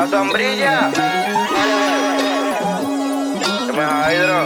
La sombrilla. Que me hydro.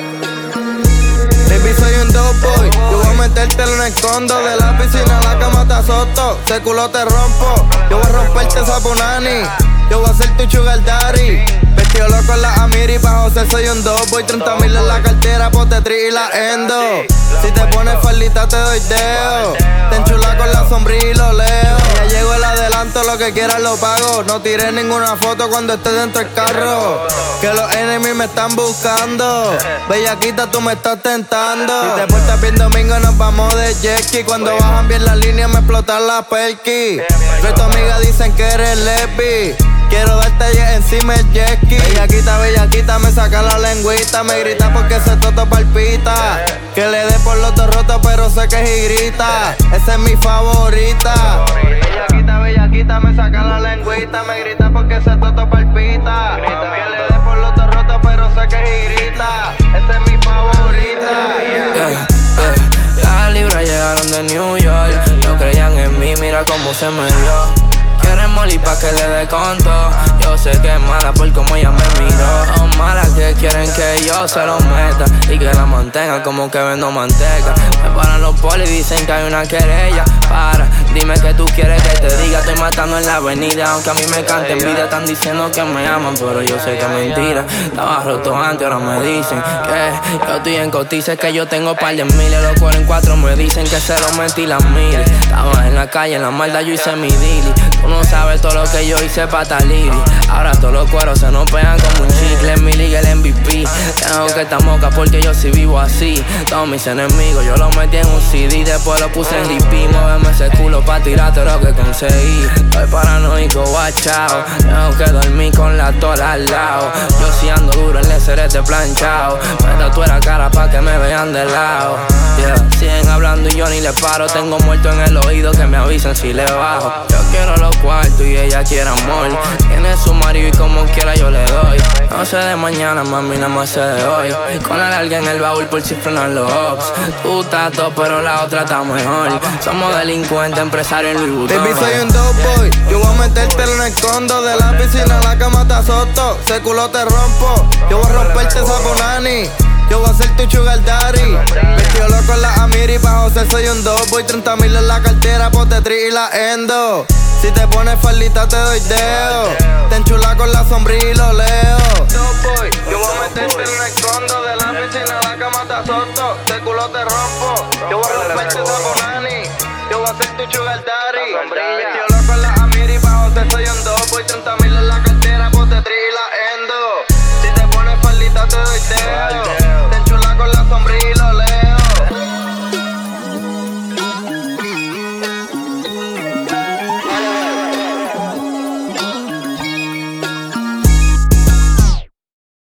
Baby, soy un dope boy. Yo voy a metértelo en el condo. De la piscina a la cama te azoto. Ese culo te rompo. Yo voy a romperte esa punani. Yo voy a ser tu sugar daddy. Vestido loco en la Amiri, pa' José soy un dope boy. 30,000 en la cartera, potetri y la endo. Si te pones faldita te doy dedo. Te enchula con la sombrilla y lo leo. Ya llegó el adelanto, lo que quieras lo pago. No tiré ninguna foto cuando esté dentro del carro. Que los enemies me están buscando. Bellaquita, tú me estás tentando. Si te portas bien domingo nos vamos de jet ski. Cuando bajan bien la línea me explotan la perky. Yo y tu amiga dicen que eres lesbi. Quiero darte encima el jet ski. Bellaquita, me saca la lengüita. Me grita porque ese toto palpita. Que le dé por los dos rotos, pero sé que es y grita. Esa es mi favorita. Bellaquita, me saca la lengüita. Me grita porque ese toto palpita. Que le dé por los dos rotos, pero sé que es y grita. Esa es mi favorita. Las libras llegaron de New York. No creían en mí, mira cómo se me dio. Quieren morir pa' que le dé conto. Yo sé que es mala por como ella me miró. Son malas que quieren que yo se lo meta y que la mantenga como que vendo manteca. Me paran los polis y dicen que hay una querella. Para, dime que tú quieres que te diga. Estoy matando en la avenida, aunque a mí me cante envidia. Están diciendo que me aman, pero yo sé que es mentira. Estaba roto antes, ahora me dicen que yo estoy en cotices, que yo tengo par de miles. Los 44 me dicen que se lo metí las miles. Estaba en la calle, en la maldad yo hice mi dili. Tú no sabes todo lo que yo hice pa' Taliri. Ahora todos los cueros se nos pegan como un chicle. En mi liga el MVP. Tengo que estar moca porque yo sí vivo así. Todos mis enemigos yo los metí en un CD. Después lo puse en repeat. Móveme ese culo pa' tirarte lo que conseguí. Estoy paranoico, guachao. Tengo que dormir con la tola al lado. Yo sí ando duro en el cerete planchao. Me tatué la cara pa' que me vean de lado. Siguen hablando y yo ni le paro. Tengo muerto en el oído que me avisen si le bajo. Yo quiero los cuartos y ella quiere amor. Tiene su marido y como quiera yo le doy. No sé de mañana, mami, nada más sé de hoy. Con la larga en el baúl por si frenan los ops. Tú estás todo, pero la otra está mejor. Somos delincuentes, empresarios en Louis Vuitton. Baby, soy un dope boy. Yo voy a metértelo en el condo. De la piscina a la cama te azoto. Ese culo te rompo. Yo voy a romperte esa punani. Yo voy a ser tu sugar daddy. Vestido loco en la Amiri, pa' José soy un dope boy. 30,000 en la cartera, potetri y la endo. Si te pones faldita te doy dedo. Te enchula con la sombrilla y lo leo. Dope boy, yo voy a meterte en el condo. De la piscina a la cama te azoto. Ese culo te rompo. Yo voy a romperte esa punani. Yo voy a ser tu sugar daddy.